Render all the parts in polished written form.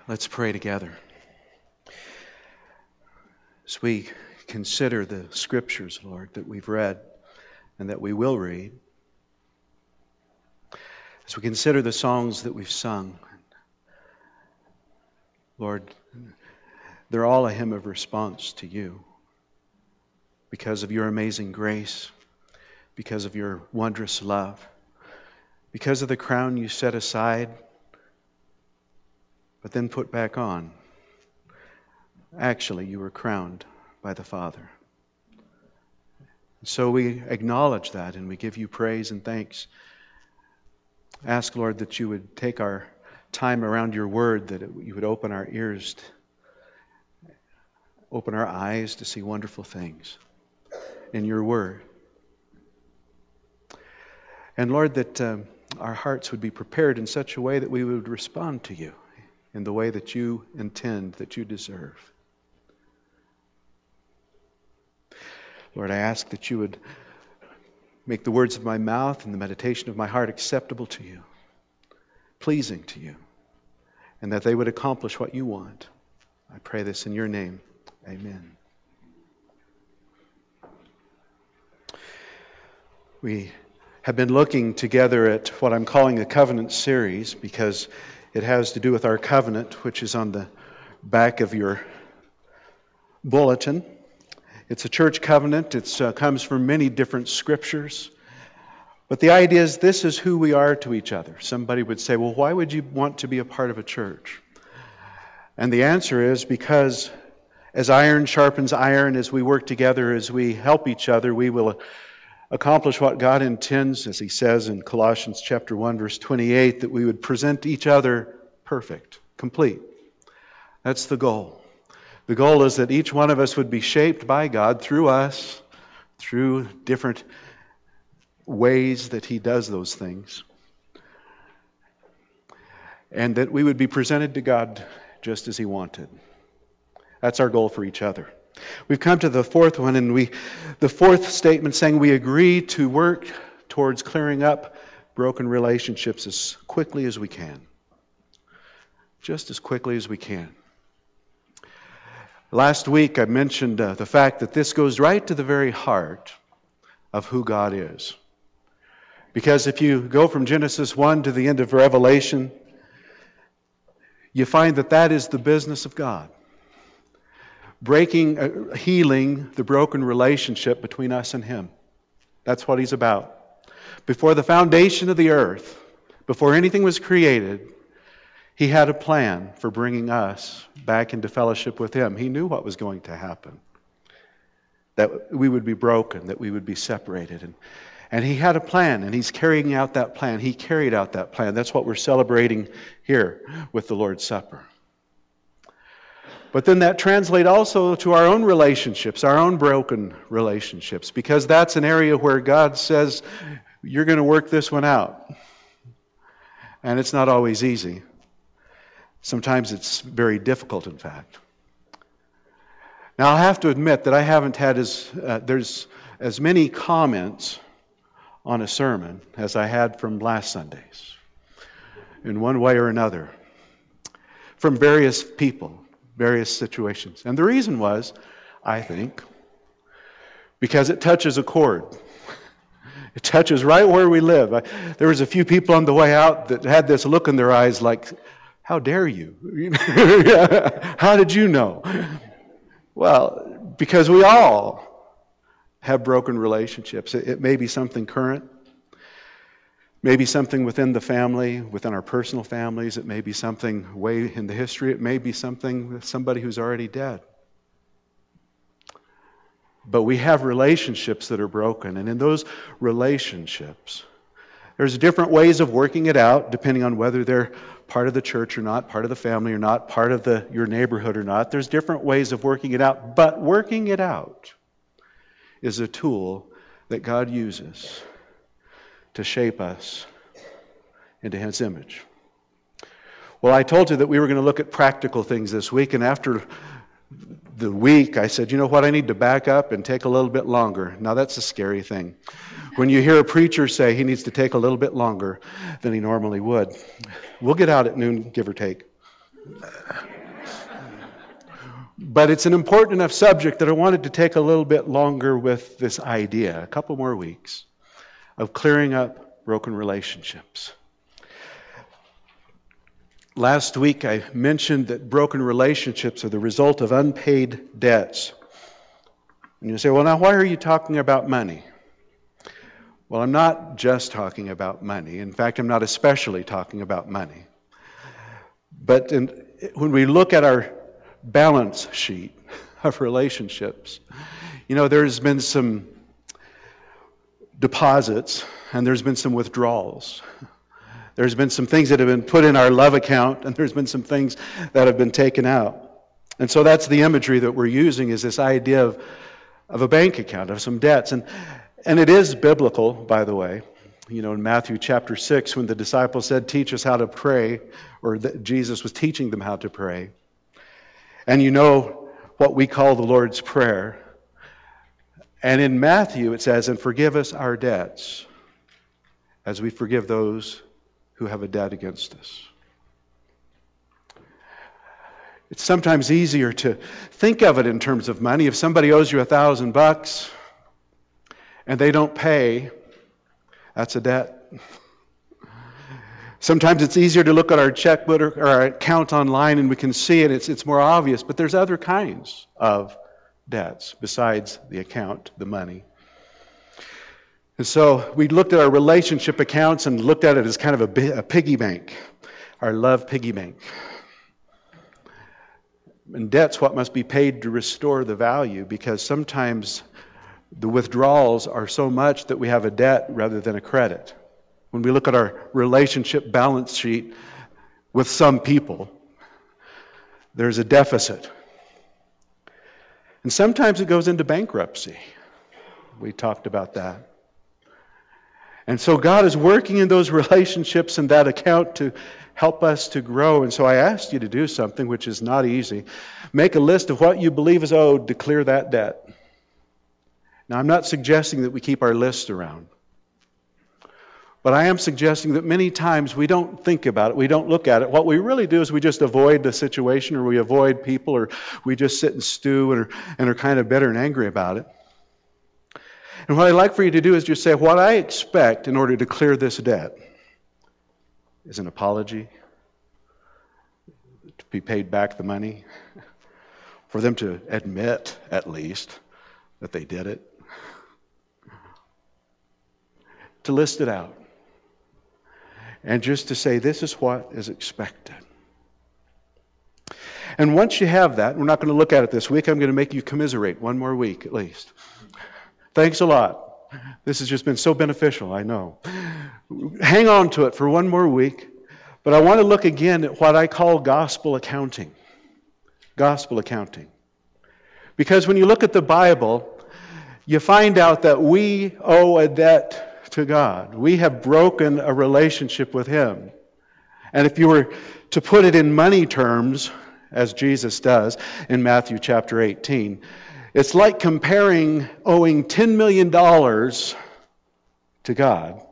Let's pray together. As we consider the scriptures, Lord, that we've read and that we will read, as we consider the songs that we've sung, Lord, they're all a hymn of response to you because of your amazing grace, because of your wondrous love, because of the crown you set aside but then put back on. Actually, you were crowned by the Father. So we acknowledge that and we give you praise and thanks. Ask, Lord, that you would take our time around your word, that you would open our ears, open our eyes to see wonderful things in your word. And Lord, that our hearts would be prepared in such a way that we would respond to you in the way that you intend, that you deserve. Lord, I ask that you would make the words of my mouth and the meditation of my heart acceptable to you, pleasing to you, and that they would accomplish what you want. I pray this in your name. Amen. We have been looking together at what I'm calling a covenant series because it has to do with our covenant, which is on the back of your bulletin. It's a church covenant. It comes from many different scriptures. But the idea is this is who we are to each other. Somebody would say, well, why would you want to be a part of a church? And the answer is because as iron sharpens iron, as we work together, as we help each other, we will accomplish what God intends, as he says in Colossians chapter 1, verse 28, that we would present each other perfect, complete. That's the goal. The goal is that each one of us would be shaped by God through us, through different ways that he does those things, and that we would be presented to God just as he wanted. That's our goal for each other. We've come to the fourth one, and the fourth statement saying we agree to work towards clearing up broken relationships as quickly as we can. Just as quickly as we can. Last week I mentioned the fact that this goes right to the very heart of who God is. Because if you go from Genesis 1 to the end of Revelation, you find that that is the business of God. Healing the broken relationship between us and him. That's what he's about. Before the foundation of the earth, before anything was created, he had a plan for bringing us back into fellowship with him. He knew what was going to happen. That we would be broken, that we would be separated. And he had a plan, and he's carrying out that plan. He carried out that plan. That's what we're celebrating here with the Lord's Supper. But then that translates also to our own relationships, our own broken relationships, because that's an area where God says, you're going to work this one out. And it's not always easy. Sometimes it's very difficult, in fact. Now, I'll have to admit that I haven't had there's as many comments on a sermon as I had from last Sunday's, in one way or another, from various people. Various situations. And the reason was, I think, because it touches a chord. It touches right where we live. There was a few people on the way out that had this look in their eyes like, how dare you? How did you know? Well, because we all have broken relationships. It may be something current. Maybe something within the family, within our personal families. It may be something way in the history. It may be something with somebody who's already dead. But we have relationships that are broken. And in those relationships, there's different ways of working it out, depending on whether they're part of the church or not, part of the family or not, part of your neighborhood or not. There's different ways of working it out. But working it out is a tool that God uses to shape us into his image. Well, I told you that we were going to look at practical things this week, and after the week, I said, you know what, I need to back up and take a little bit longer. Now, that's a scary thing. When you hear a preacher say he needs to take a little bit longer than he normally would. We'll get out at noon, give or take. But it's an important enough subject that I wanted to take a little bit longer with this idea, a couple more weeks, of clearing up broken relationships. Last week I mentioned that broken relationships are the result of unpaid debts. And you say, well, now why are you talking about money? Well, I'm not just talking about money. In fact, I'm not especially talking about money. But when we look at our balance sheet of relationships, there's been some deposits and there's been some withdrawals. There's been some things that have been put in our love account and there's been some things that have been taken out. And so that's the imagery that we're using, is this idea of a bank account, of some debts. And it is biblical, by the way. In Matthew chapter 6, when the disciples said, teach us how to pray, or Jesus was teaching them how to pray. And what we call the Lord's Prayer. And in Matthew it says, and forgive us our debts as we forgive those who have a debt against us. It's sometimes easier to think of it in terms of money. If somebody owes you $1,000 and they don't pay, that's a debt. Sometimes it's easier to look at our checkbook or our account online and we can see it. It's more obvious. But there's other kinds of debts besides the account, the money. And so we looked at our relationship accounts and looked at it as kind of a piggy bank, our love piggy bank. And debt's what must be paid to restore the value, because sometimes the withdrawals are so much that we have a debt rather than a credit. When we look at our relationship balance sheet with some people, there's a deficit. And sometimes it goes into bankruptcy. We talked about that. And so God is working in those relationships and that account to help us to grow. And so I asked you to do something which is not easy. Make a list of what you believe is owed to clear that debt. Now, I'm not suggesting that we keep our list around. But I am suggesting that many times we don't think about it, we don't look at it. What we really do is we just avoid the situation, or we avoid people, or we just sit and stew and are kind of bitter and angry about it. And what I'd like for you to do is just say, what I expect in order to clear this debt is an apology, to be paid back the money, for them to admit, at least, that they did it, to list it out. And just to say, this is what is expected. And once you have that, we're not going to look at it this week. I'm going to make you commiserate one more week at least. Thanks a lot. This has just been so beneficial, I know. Hang on to it for one more week. But I want to look again at what I call gospel accounting. Gospel accounting. Because when you look at the Bible, you find out that we owe a debt to God. We have broken a relationship with Him. And if you were to put it in money terms, as Jesus does in Matthew chapter 18, it's like comparing owing $10 million to God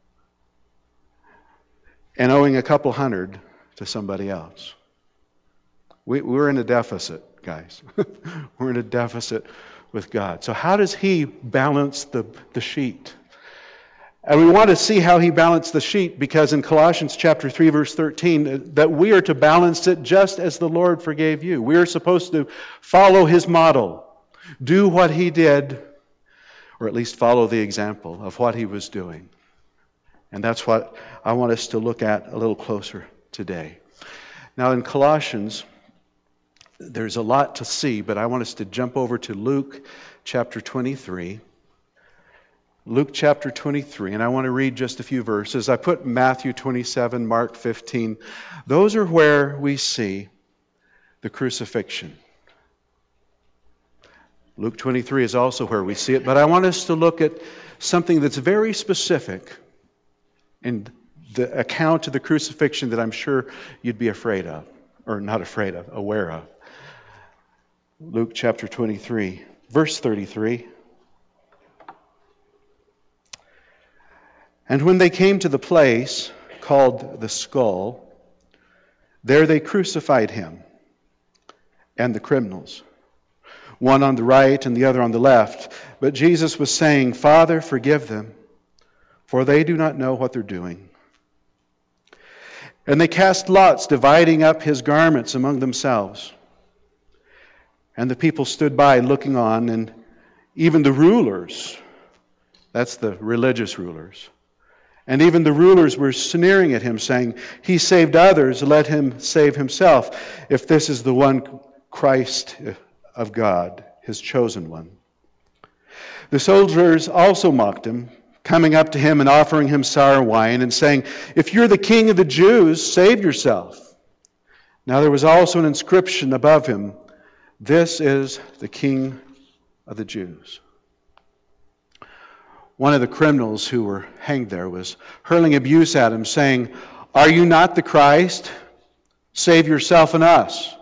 and owing a couple hundred to somebody else. We're in a deficit, guys. We're in a deficit with God. So how does He balance the sheet? And we want to see how He balanced the sheet, because in Colossians chapter 3, verse 13, that we are to balance it just as the Lord forgave you. We are supposed to follow His model, do what He did, or at least follow the example of what He was doing. And that's what I want us to look at a little closer today. Now in Colossians, there's a lot to see, but I want us to jump over to Luke chapter 23. Luke chapter 23, and I want to read just a few verses. I put Matthew 27, Mark 15. Those are where we see the crucifixion. Luke 23 is also where we see it, but I want us to look at something that's very specific in the account of the crucifixion that I'm sure you'd be afraid of, or not afraid of, aware of. Luke chapter 23, verse 33. And when they came to the place called the Skull, There they crucified him and the criminals, one on the right and the other on the left. But Jesus was saying, Father, forgive them, for they do not know what they're doing. And they cast lots, dividing up his garments among themselves. And the people stood by looking on, and even the rulers, that's the religious rulers, and even the rulers were sneering at him, saying, He saved others, let him save himself, if this is the one Christ of God, his chosen one. The soldiers also mocked him, coming up to him and offering him sour wine, and saying, If you're the king of the Jews, save yourself. Now there was also an inscription above him, This is the King of the Jews. One of the criminals who were hanged there was hurling abuse at him, saying, Are you not the Christ? Save yourself and us.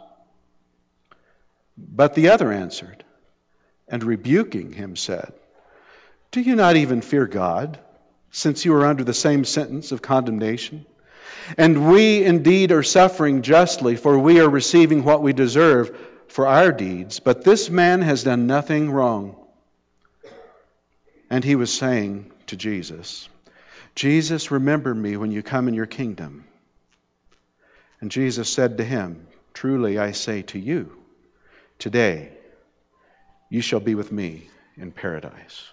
But the other answered, and rebuking him said, Do you not even fear God, since you are under the same sentence of condemnation? And we indeed are suffering justly, for we are receiving what we deserve for our deeds. But this man has done nothing wrong. And he was saying to Jesus, Jesus, remember me when you come in your kingdom. And Jesus said to him, Truly I say to you, today you shall be with me in paradise.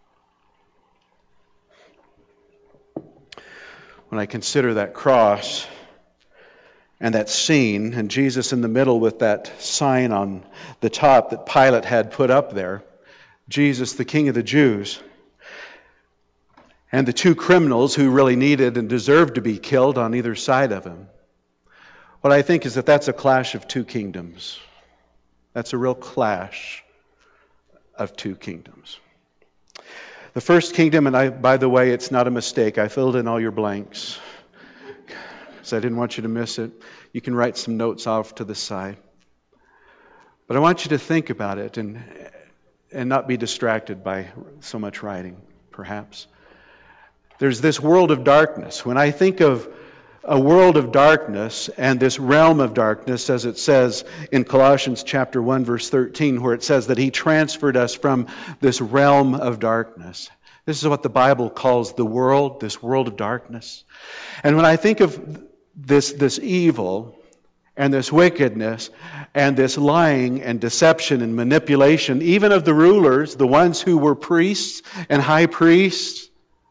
When I consider that cross and that scene, and Jesus in the middle with that sign on the top that Pilate had put up there, Jesus, the King of the Jews, and the two criminals who really needed and deserved to be killed on either side of him, what I think is that that's a clash of two kingdoms. That's a real clash of two kingdoms. The first kingdom, and by the way, it's not a mistake. I filled in all your blanks because I didn't want you to miss it. You can write some notes off to the side. But I want you to think about it and not be distracted by so much writing, perhaps. There's this world of darkness. When I think of a world of darkness and this realm of darkness, as it says in Colossians chapter 1, verse 13, where it says that He transferred us from this realm of darkness. This is what the Bible calls the world, this world of darkness. And when I think of this evil and this wickedness and this lying and deception and manipulation, even of the rulers, the ones who were priests and high priests,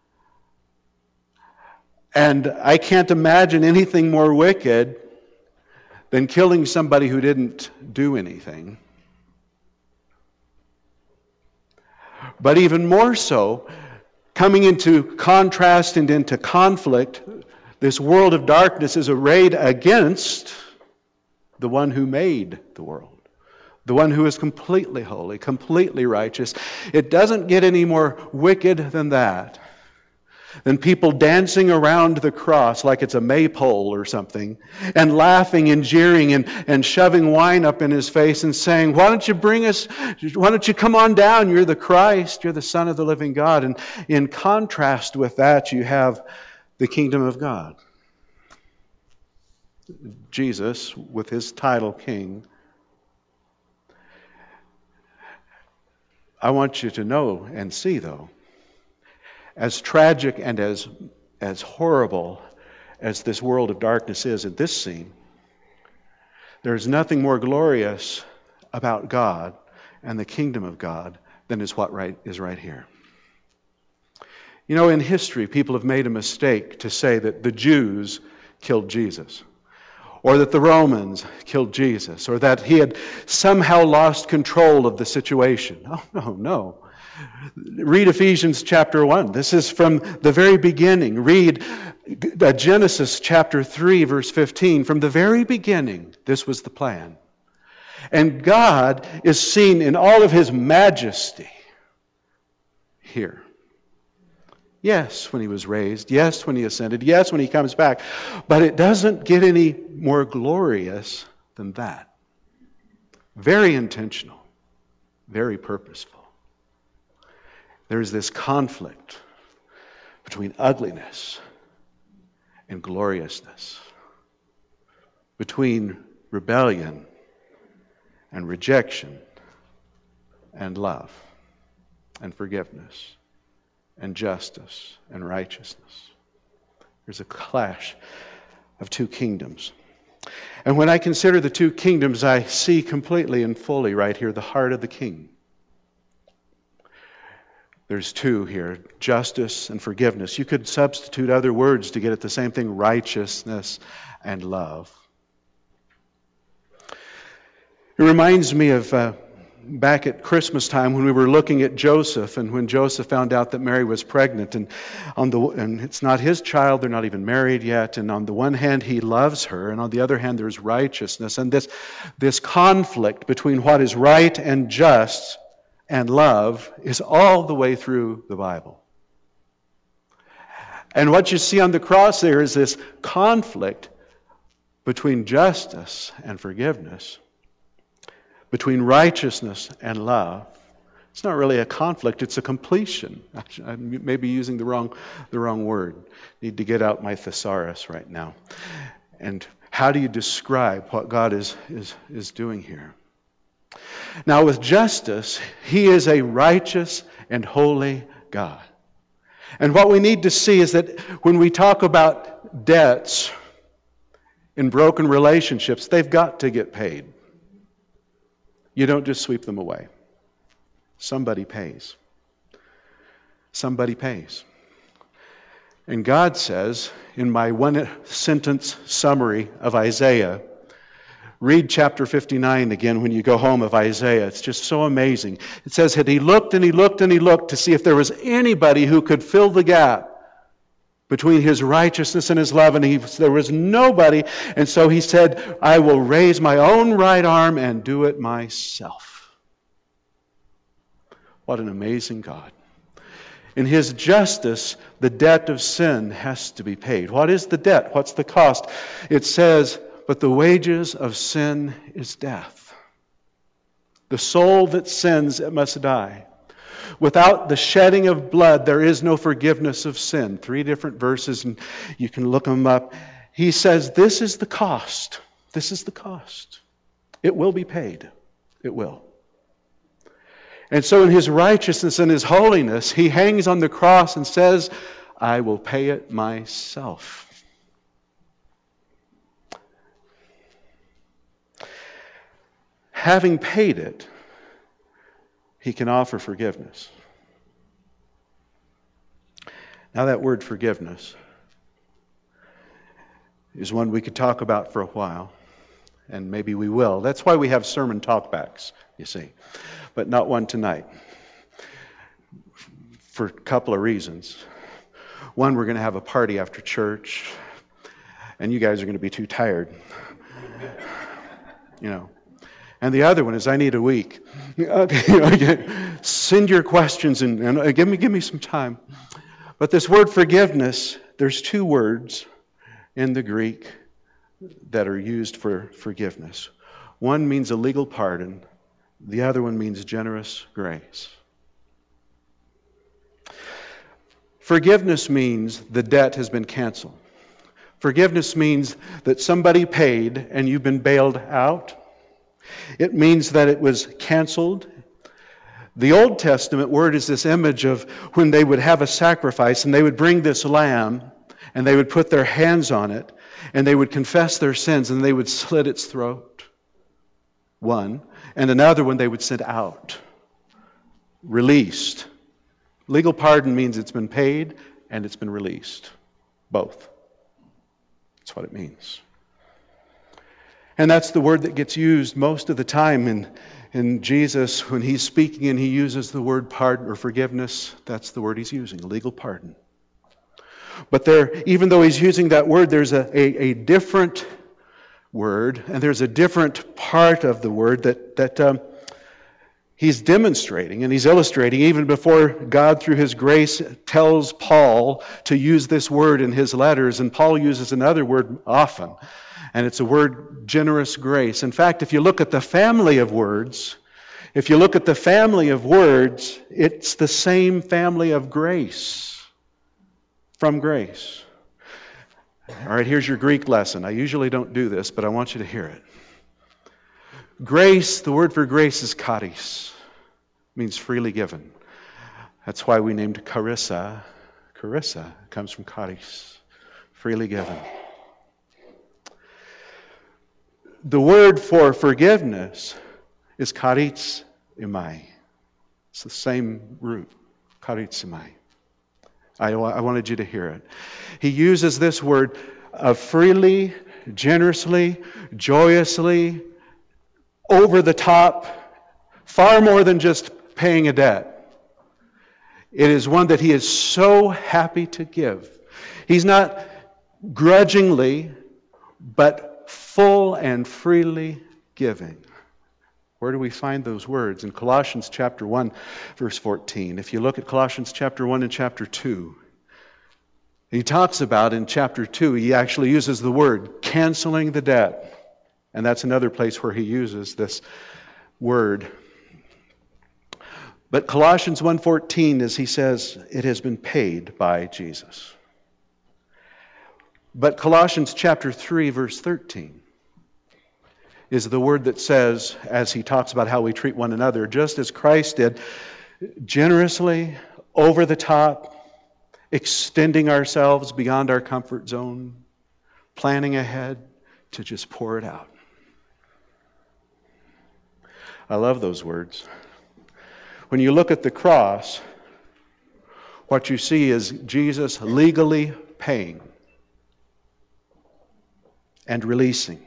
and I can't imagine anything more wicked than killing somebody who didn't do anything. But even more so, coming into contrast and into conflict, this world of darkness is arrayed against the one who made the world, the one who is completely holy, completely righteous. It doesn't get any more wicked than that. Than people dancing around the cross like it's a maypole or something, and laughing and jeering and shoving wine up in His face and saying, why don't you come on down? You're the Christ, you're the Son of the living God. And in contrast with that, you have the kingdom of God. Jesus, with His title King. I want you to know and see, though, as tragic and as horrible as this world of darkness is in this scene, there's nothing more glorious about God and the kingdom of God than is what is right here. You know, in history, people have made a mistake to say that the Jews killed Jesus, or that the Romans killed Jesus, or that He had somehow lost control of the situation. Oh, no. Read Ephesians chapter 1. This is from the very beginning. Read Genesis chapter 3, verse 15. From the very beginning, this was the plan. And God is seen in all of His majesty here. Yes, when He was raised. Yes, when He ascended. Yes, when He comes back. But it doesn't get any more glorious than that. Very intentional. Very purposeful. There's this conflict between ugliness and gloriousness, between rebellion and rejection and love and forgiveness and justice and righteousness. There's a clash of two kingdoms. And when I consider the two kingdoms, I see completely and fully right here the heart of the king. There's two here, justice and forgiveness. You could substitute other words to get at the same thing, righteousness and love. It reminds me of back at Christmas time when we were looking at Joseph, and when Joseph found out that Mary was pregnant, and it's not his child, they're not even married yet, and on the one hand he loves her, and on the other hand there's righteousness, and this conflict between what is right and just and love is all the way through the Bible. And what you see on the cross there is this conflict between justice and forgiveness, between righteousness and love. It's not really a conflict, it's a completion. I may be using the wrong word. Need to get out my thesaurus right now. And how do you describe what God is doing here? Now with justice, He is a righteous and holy God. And what we need to see is that when we talk about debts in broken relationships, they've got to get paid. You don't just sweep them away. Somebody pays. Somebody pays. And God says, in my one-sentence summary of Isaiah, read chapter 59 again when you go home of Isaiah. It's just so amazing. It says that He looked and He looked and He looked to see if there was anybody who could fill the gap between His righteousness and His love, and there was nobody. And so He said, I will raise my own right arm and do it myself. What an amazing God. In His justice, the debt of sin has to be paid. What is the debt? What's the cost? It says, but the wages of sin is death. The soul that sins, it must die. Without the shedding of blood, there is no forgiveness of sin. 3 different verses, and you can look them up. He says, this is the cost. This is the cost. It will be paid. It will. And so in His righteousness and His holiness, He hangs on the cross and says, I will pay it myself. Having paid it, He can offer forgiveness. Now that word forgiveness is one we could talk about for a while, and maybe we will. That's why we have sermon talkbacks, you see, but not one tonight, for a couple of reasons. One, we're going to have a party after church, and you guys are going to be too tired, And the other one is I need a week. Send your questions and give me some time. But this word forgiveness, there's 2 words in the Greek that are used for forgiveness. One means a legal pardon. The other one means generous grace. Forgiveness means the debt has been canceled. Forgiveness means that somebody paid and you've been bailed out. It means that it was canceled. The Old Testament word is this image of when they would have a sacrifice and they would bring this lamb and they would put their hands on it and they would confess their sins and they would slit its throat. One. And another one they would send out. Released. Legal pardon means it's been paid and it's been released. Both. That's what it means. And that's the word that gets used most of the time in Jesus when He's speaking and He uses the word pardon or forgiveness. That's the word He's using, legal pardon. But even though He's using that word, there's a different word, and there's a different part of the word that He's demonstrating and He's illustrating even before God, through His grace, tells Paul to use this word in his letters. And Paul uses another word often. And it's a word, generous grace. In fact, if you look at the family of words, it's the same family of grace. From grace. All right, here's your Greek lesson. I usually don't do this, but I want you to hear it. Grace, the word for grace is charis. Means freely given. That's why we named Carissa. Carissa comes from charis. Freely given. The word for forgiveness is charizomai. It's the same root, charizomai. I wanted you to hear it. He uses this word of freely, generously, joyously, over the top, far more than just paying a debt. It is one that he is so happy to give. He's not grudgingly, but full and freely giving. Where do we find those words? In Colossians chapter 1, verse 14. If you look at Colossians chapter 1 and chapter 2, he talks about in chapter 2, he actually uses the word canceling the debt. And that's another place where he uses this word. But Colossians 1:14, as he says, it has been paid by Jesus. But Colossians chapter 3, verse 13, is the word that says, as he talks about how we treat one another, just as Christ did, generously, over the top, extending ourselves beyond our comfort zone, planning ahead to just pour it out. I love those words. When you look at the cross, what you see is Jesus legally paying and releasing.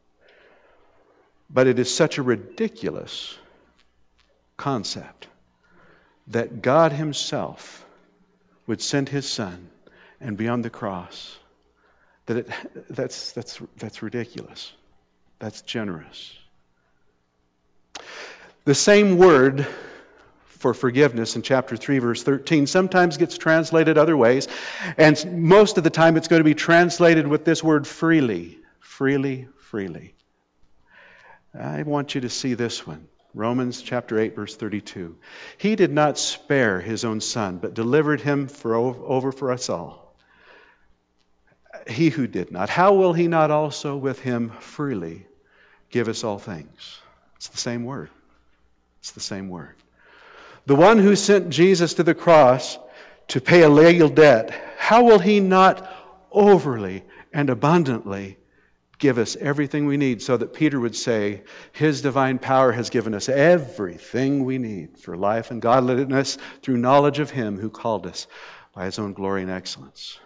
But it is such a ridiculous concept that God Himself would send His Son and be on the cross. That's ridiculous. That's generous. The same word for forgiveness in chapter 3, verse 13 sometimes gets translated other ways, and most of the time it's going to be translated with this word freely. Freely, freely. I want you to see this one. Romans chapter 8, verse 32. He did not spare His own Son, but delivered Him over for us all. He who did not, how will He not also with Him freely give us all things? It's the same word. It's the same word. The one who sent Jesus to the cross to pay a legal debt, how will He not overly and abundantly give us everything we need, so that Peter would say, His divine power has given us everything we need for life and godliness through knowledge of Him who called us by His own glory and excellence.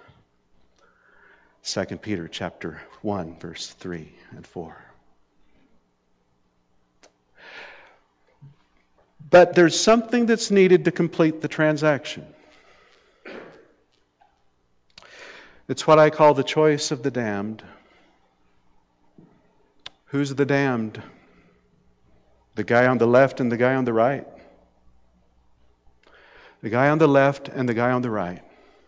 2 Peter chapter 1, verse 3 and 4. But there's something that's needed to complete the transaction. It's what I call the choice of the damned. Who's the damned? The guy on the left and the guy on the right? The guy on the left and the guy on the right.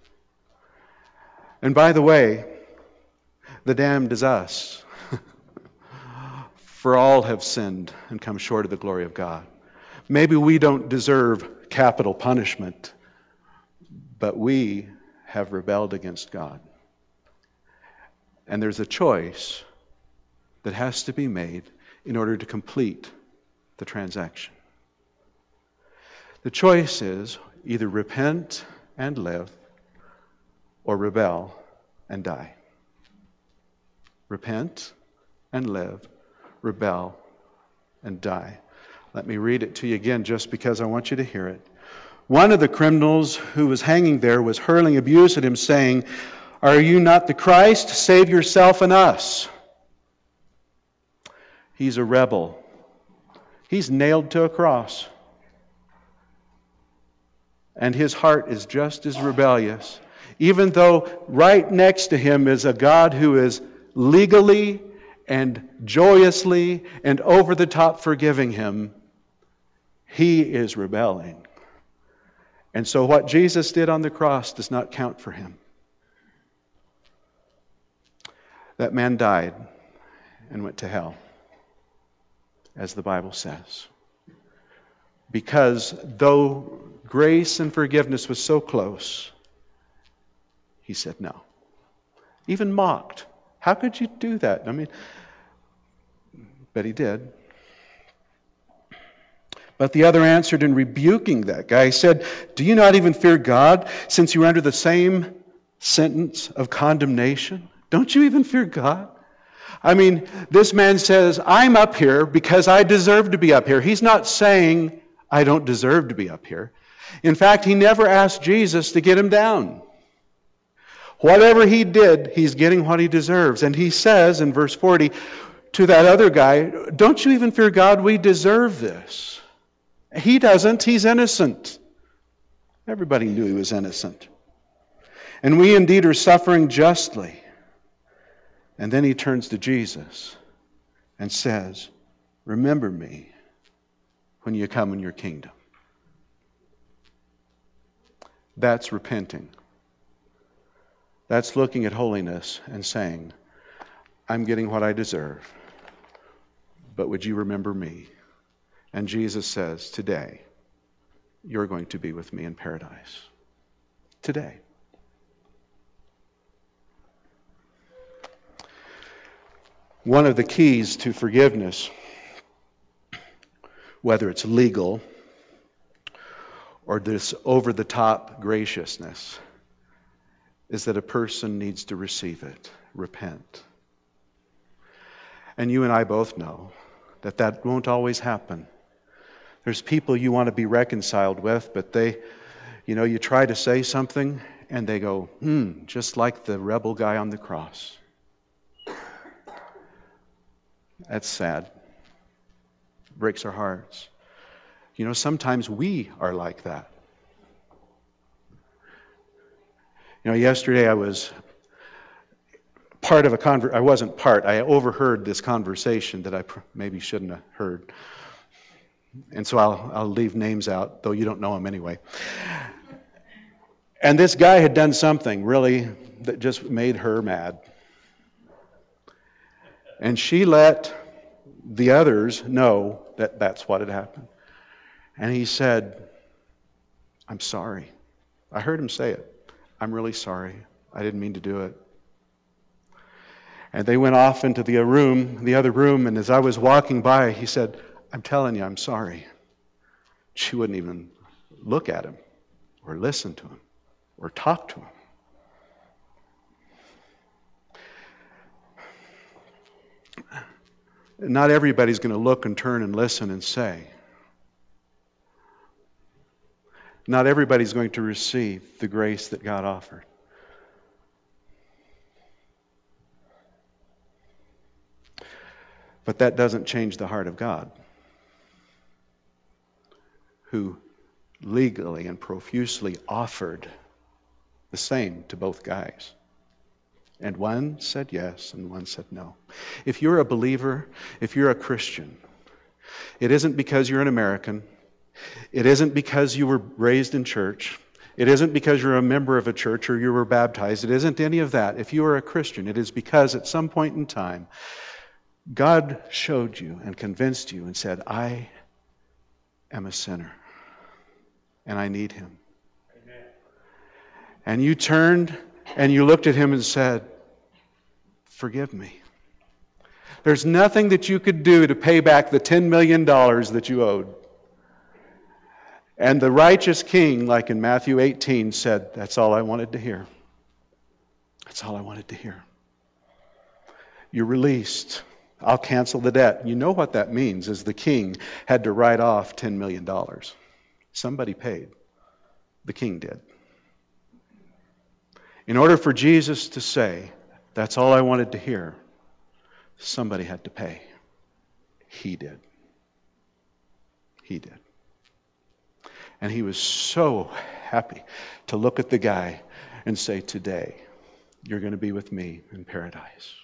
And by the way, the damned is us. For all have sinned and come short of the glory of God. Maybe we don't deserve capital punishment, but we have rebelled against God. And there's a choice that has to be made in order to complete the transaction. The choice is either repent and live or rebel and die. Repent and live, rebel and die. Let me read it to you again just because I want you to hear it. One of the criminals who was hanging there was hurling abuse at Him, saying, Are you not the Christ? Save yourself and us. He's a rebel. He's nailed to a cross. And his heart is just as rebellious. Even though right next to him is a God who is legally and joyously and over the top forgiving him, he is rebelling. And so what Jesus did on the cross does not count for him. That man died and went to hell, as the Bible says. Because though grace and forgiveness was so close, he said no. even mocked. How could you do that? But he did. But the other answered in rebuking that guy. He said, do you not even fear God, since you are under the same sentence of condemnation? Don't you even fear God? This man says, I'm up here because I deserve to be up here. He's not saying I don't deserve to be up here. In fact, he never asked Jesus to get him down. Whatever he did, he's getting what he deserves. And he says in verse 40 to that other guy, don't you even fear God? We deserve this. He doesn't. He's innocent. Everybody knew he was innocent. And we indeed are suffering justly. And then he turns to Jesus and says, remember me when you come in your kingdom. That's repenting. That's looking at holiness and saying, I'm getting what I deserve, but would you remember me? And Jesus says, today, you're going to be with me in paradise. Today. One of the keys to forgiveness, whether it's legal or this over-the-top graciousness, is that a person needs to receive it, repent. And you and I both know that that won't always happen. There's people you want to be reconciled with, but you try to say something and they go, just like the rebel guy on the cross. That's sad. Breaks our hearts. Sometimes we are like that. Yesterday I was part of I overheard this conversation that I maybe shouldn't have heard. And so I'll leave names out, though you don't know them anyway. And this guy had done something really that just made her mad. And she let the others know that that's what had happened. And he said, I'm sorry. I heard him say it. I'm really sorry. I didn't mean to do it. And they went off into the other room, and as I was walking by, he said, I'm telling you, I'm sorry. She wouldn't even look at him or listen to him or talk to him. Not everybody's going to look and turn and listen and say. Not everybody's going to receive the grace that God offered. But that doesn't change the heart of God, who legally and profusely offered the same to both guys. And one said yes and one said no. If you're a believer, if you're a Christian, it isn't because you're an American. It isn't because you were raised in church. It isn't because you're a member of a church or you were baptized. It isn't any of that. If you are a Christian, it is because at some point in time, God showed you and convinced you and said, I am a sinner and I need Him. Amen. And you turned and you looked at Him and said, forgive me. There's nothing that you could do to pay back the $10 million that you owed. And the righteous king, like in Matthew 18, said, that's all I wanted to hear. That's all I wanted to hear. You're released. I'll cancel the debt. You know what that means is the king had to write off $10 million. Somebody paid. The king did. In order for Jesus to say, that's all I wanted to hear, somebody had to pay. He did. He did. And he was so happy to look at the guy and say, today, you're going to be with me in paradise.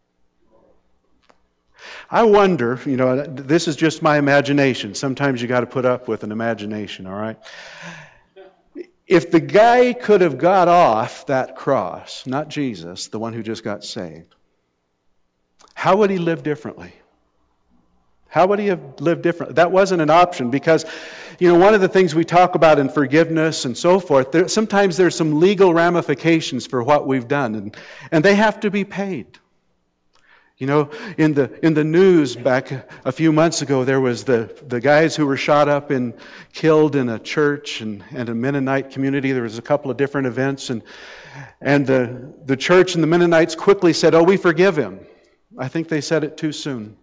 I wonder, this is just my imagination. Sometimes you got to put up with an imagination, all right? If the guy could have got off that cross, not Jesus, the one who just got saved, how would he live differently? How would he have lived differently? That wasn't an option because, one of the things we talk about in forgiveness and so forth, sometimes there's some legal ramifications for what we've done, and they have to be paid. In the news back a few months ago, there was the guys who were shot up and killed in a church and a Mennonite community. There was a couple of different events, and the church and the Mennonites quickly said, "Oh, we forgive him." I think they said it too soon.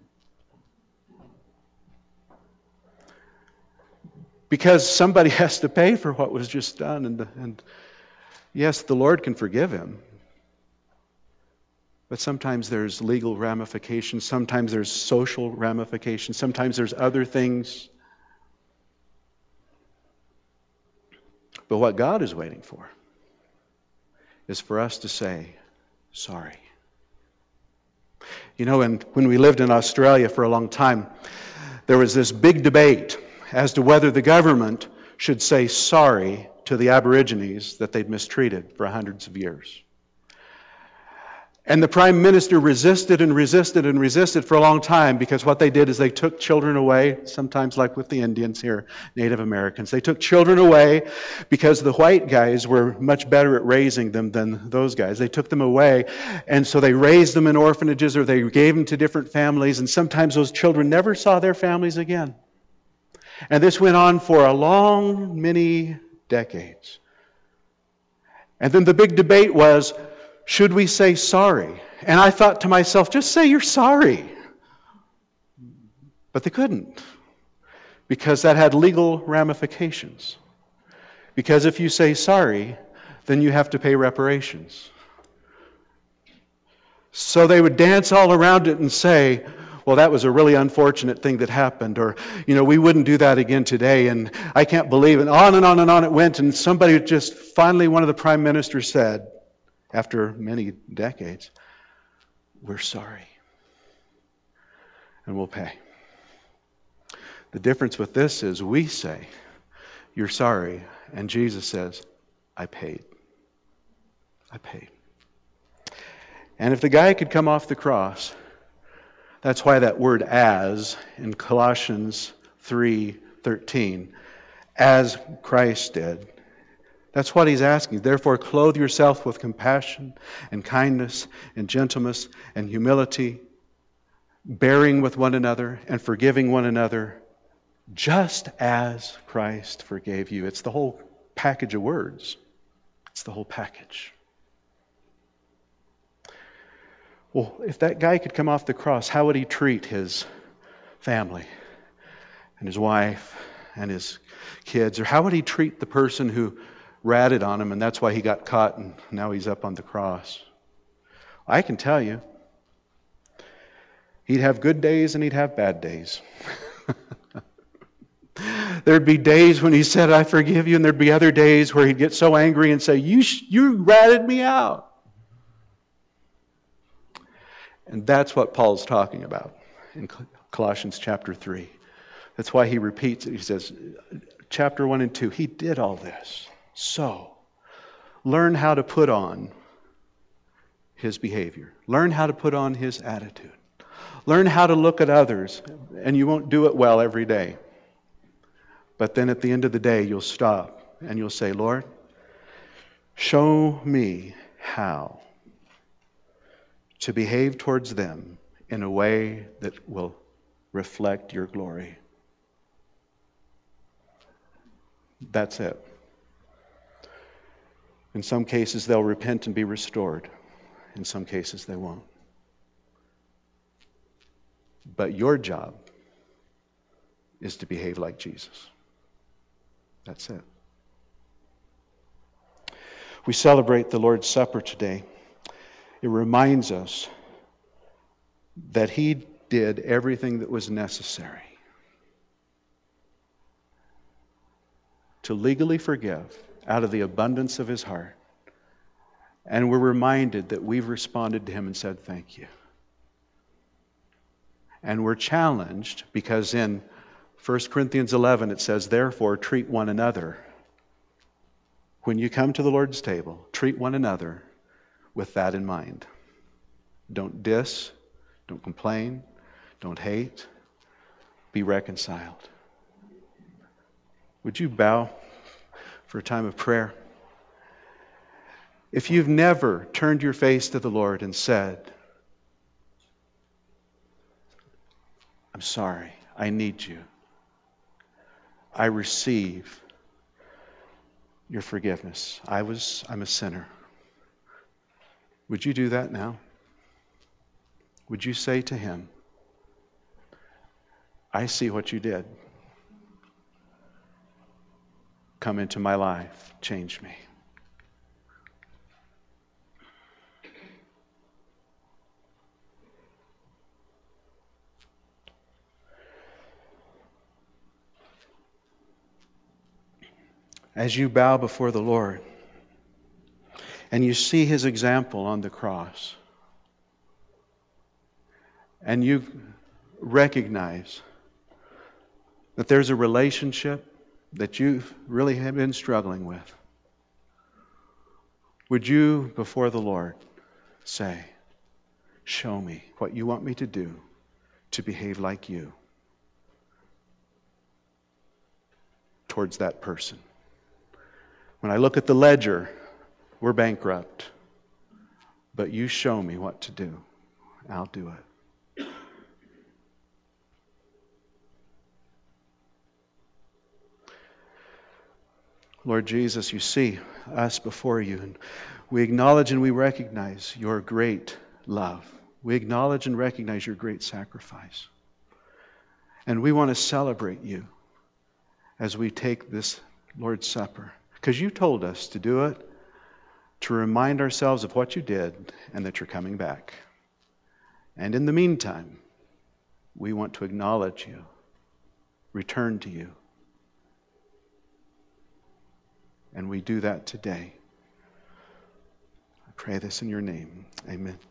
Because somebody has to pay for what was just done. And yes, the Lord can forgive him. But sometimes there's legal ramifications. Sometimes there's social ramifications. Sometimes there's other things. But what God is waiting for is for us to say, sorry. And when we lived in Australia for a long time, there was this big debate as to whether the government should say sorry to the Aborigines that they'd mistreated for hundreds of years. And the Prime Minister resisted and resisted and resisted for a long time, because what they did is they took children away, sometimes like with the Indians here, Native Americans. They took children away because the white guys were much better at raising them than those guys. They took them away, and so they raised them in orphanages or they gave them to different families, and sometimes those children never saw their families again. And this went on for a long, many decades. And then the big debate was, should we say sorry? And I thought to myself, just say you're sorry. But they couldn't, because that had legal ramifications. Because if you say sorry, then you have to pay reparations. So they would dance all around it and say, well, that was a really unfortunate thing that happened, or, we wouldn't do that again today, and I can't believe it. On and on and on it went, and somebody just, finally one of the prime ministers said, after many decades, we're sorry, and we'll pay. The difference with this is we say, you're sorry, and Jesus says, I paid. I paid. And if the guy could come off the cross, that's why that word as in Colossians 3:13, as Christ did. That's what he's asking. Therefore, clothe yourself with compassion and kindness and gentleness and humility, bearing with one another and forgiving one another, just as Christ forgave you. It's the whole package of words. It's the whole package. Well, if that guy could come off the cross, how would he treat his family and his wife and his kids? Or how would he treat the person who ratted on him and that's why he got caught and now he's up on the cross? I can tell you, he'd have good days and he'd have bad days. There'd be days when he said, I forgive you, and there'd be other days where he'd get so angry and say, you ratted me out. And that's what Paul's talking about in Colossians chapter 3. That's why he repeats it. He says, chapter 1 and 2, he did all this. So, learn how to put on his behavior. Learn how to put on his attitude. Learn how to look at others, and you won't do it well every day. But then at the end of the day, you'll stop and you'll say, Lord, show me how to behave towards them in a way that will reflect your glory. That's it. In some cases, they'll repent and be restored. In some cases, they won't. But your job is to behave like Jesus. That's it. We celebrate the Lord's Supper today. It reminds us that He did everything that was necessary to legally forgive out of the abundance of His heart. And we're reminded that we've responded to Him and said, thank you. And we're challenged because in 1 Corinthians 11 it says, therefore treat one another. When you come to the Lord's table, treat one another with that in mind. Don't diss, don't complain, don't hate, be reconciled. Would you bow for a time of prayer? If you've never turned your face to the Lord and said, I'm sorry, I need you. I receive your forgiveness. I'm a sinner. Would you do that now? Would you say to him, I see what you did. Come into my life. Change me. As you bow before the Lord and you see his example on the cross, and you recognize that there's a relationship that you really have been struggling with, would you, before the Lord, say, show me what you want me to do to behave like you towards that person? When I look at the ledger, we're bankrupt. But you show me what to do. I'll do it. Lord Jesus, you see us before you, and we acknowledge and we recognize your great love. We acknowledge and recognize your great sacrifice. And we want to celebrate you as we take this Lord's Supper. Because you told us to do it to remind ourselves of what you did and that you're coming back. And in the meantime, we want to acknowledge you, return to you. And we do that today. I pray this in your name. Amen.